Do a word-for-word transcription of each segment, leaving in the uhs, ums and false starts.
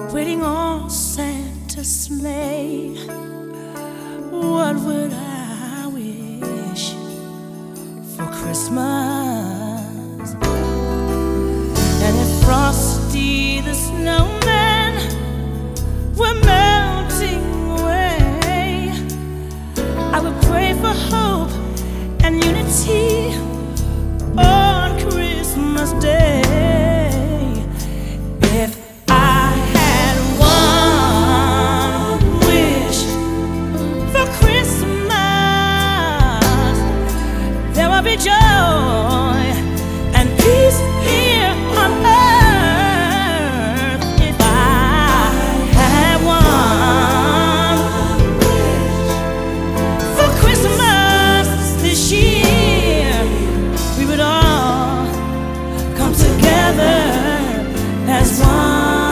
waiting on Santa's sleigh. What would I wish for Christmas? And if Frosty the Snowman were melting away, I would pray for hope and unity on Christmas Day. If I had one wish for Christmas, there would be joy and peace here on earth. If I had one wish for Christmas this year, we would all come together as one.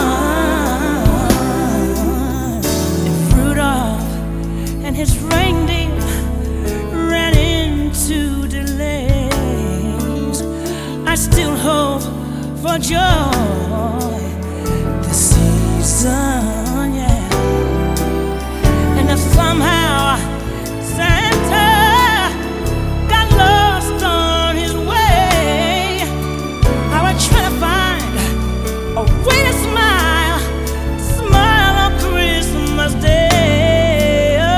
If Rudolph and his reindeer ran into delays, I still hope for joy this season, yeah. And if somehow Santa got lost on his way, I would try to find a way to smile, smile on Christmas Day. Oh,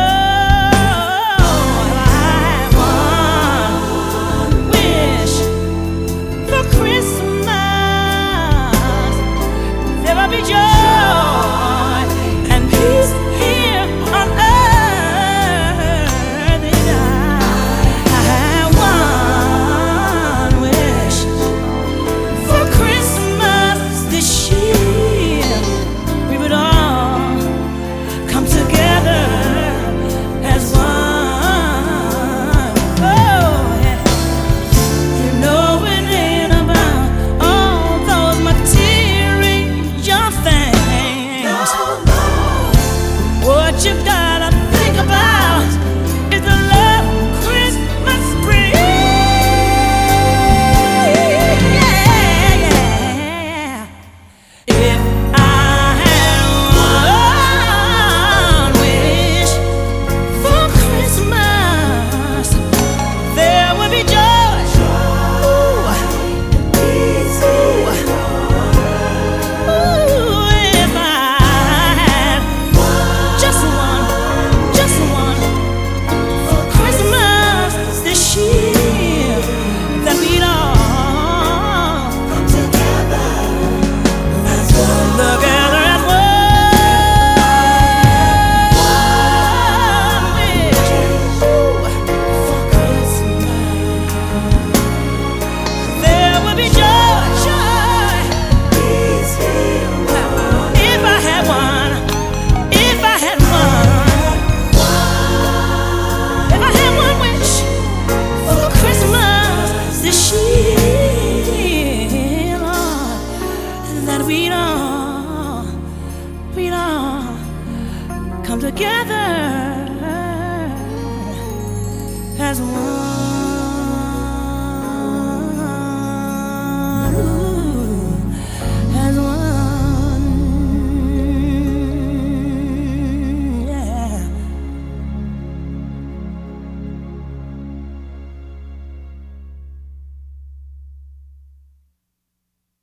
if I had one wish for Christmas, there would be joy and peace here on earth. And I had one wish for Christmas this year, we would all come together as one. Oh, yeah. You know it ain't about all those material things. What you gotta think about is the love Christmas brings. Yeah, yeah. If I had one wish for Christmas, there would be joy. Ooh. Ooh, if I had just one, just one for Christmas this year, that we'd all come together as one, together as one wish. Ooh, for Christmas, there would be joy, joy. If I had one, if I had one, if I had one wish for Christmas this year, Lord, that we'd all, we'd all come together as one.